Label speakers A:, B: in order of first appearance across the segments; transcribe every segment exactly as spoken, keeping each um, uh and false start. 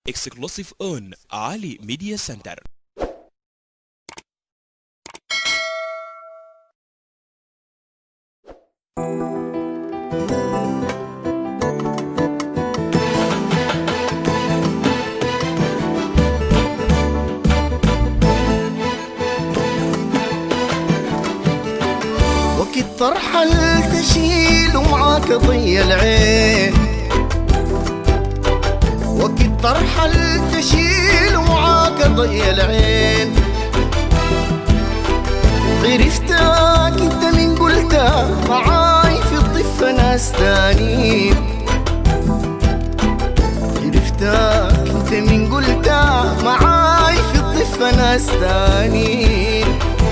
A: exclusive on Ali Media Center.
B: وقت ترحل تشيل ومعاك ضي العين، وقت ترحل تشيل ومعاك ضي العين. عرفتك انت من قلتها معاي في الضفة ناس تانيين، عرفتك انت من قلتها معاي في الضفة ناس تانيين.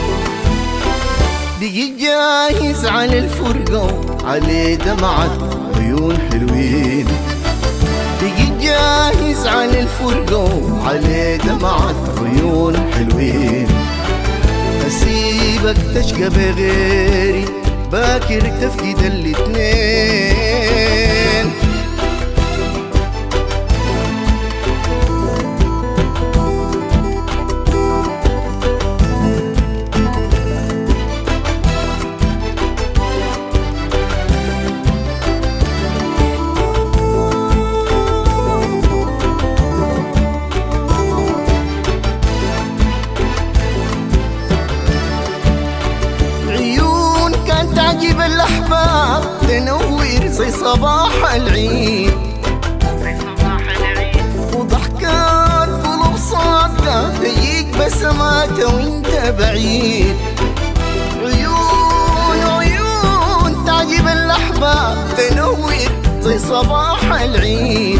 B: بقيت جاهز على الفرقة على دمعة عيون حلوين، بقيت جاهز على الفرقة على دمعة عيون حلوين. أسيبك تشقى بغيري باكر تفقد الاتنين. تعجب الأحباب تنور زي صباح العيد، وضحكات قلوب صادقة تجيك بسمات وانت بعيد. عيون عيون تعجب الأحباب تنور زي صباح العيد،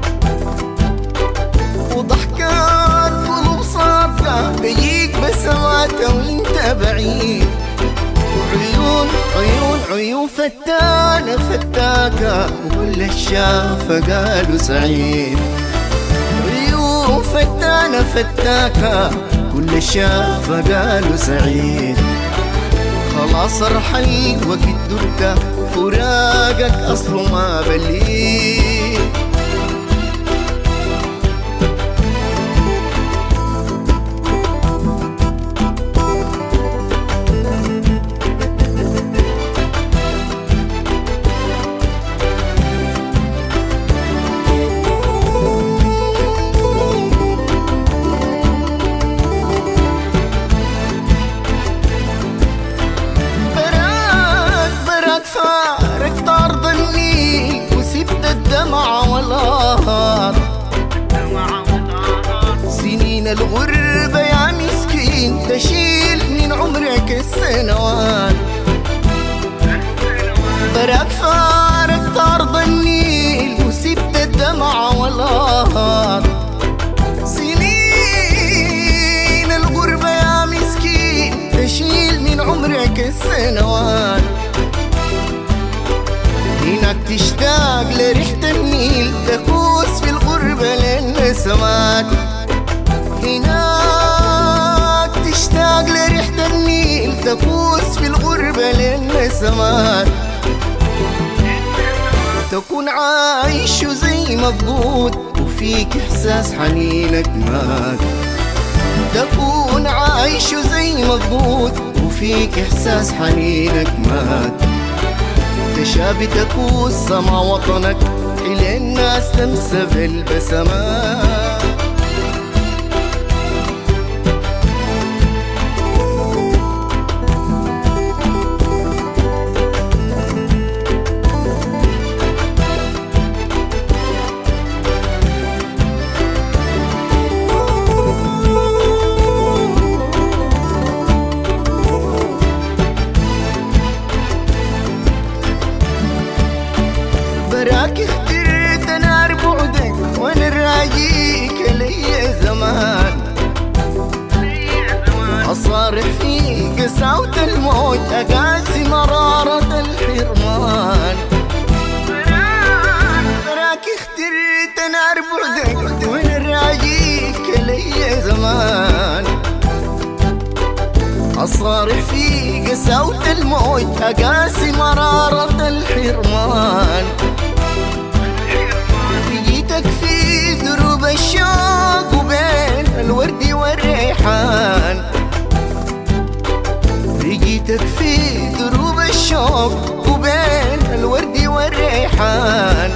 B: وضحكات قلوب صادقة تجيك بسمات وانت بعيد. عيون عيون عيون فتانة فتاكة وكل الشافة قالوا سعيد. عيون فتانة فتاكة كل الشافة قالوا سعيد. خلاص ارحل وقت درته فراقك أصله ما بليد. فارق طار ظني وسبت الدمع والآهات، سنين الغربة يا مسكين تشيل من عمرك السنوات. برك فارق طار ظني وسبت الدمع والآهات، سنين الغربة يا مسكين تشيل من عمرك السنوات. هناك تشتاق لريحة النيل تكوس في الغربة للنسمات، هناك تشتاق لريحة النيل تكوس في الغربة للنسمات. تكون عايش زي مفقود وفيك إحساس حنينك مات، تكون عايش زي مفقود وفيك إحساس حنينك مات. تشابي تكوس سما وطنك إلى الناس تنسى بالبسمات. براك اخترت نار بعدك وانا راجيك لي زمان، اصارح فيك قساوة الموت اقاسي مرارة الحرمان. براك اخترت نار بعدك وانا راجيك لي زمان، أصارح في قساوة الموت أقاسي مرارة الحرمان. جيتك في دروب الشوق سرحان،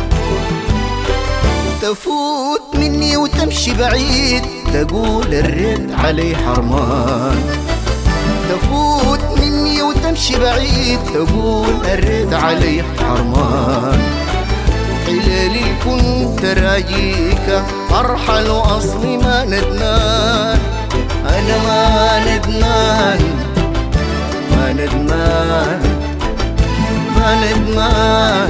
B: تفوت مني وتمشي بعيد تقول الرد علي حرمان، تفوت مني وتمشي بعيد تقول الرد علي حرمان. حلالي كنت راجيك أرحل وأصلي ما ندمان، أنا ما ندمان ما ندمان ما ندمان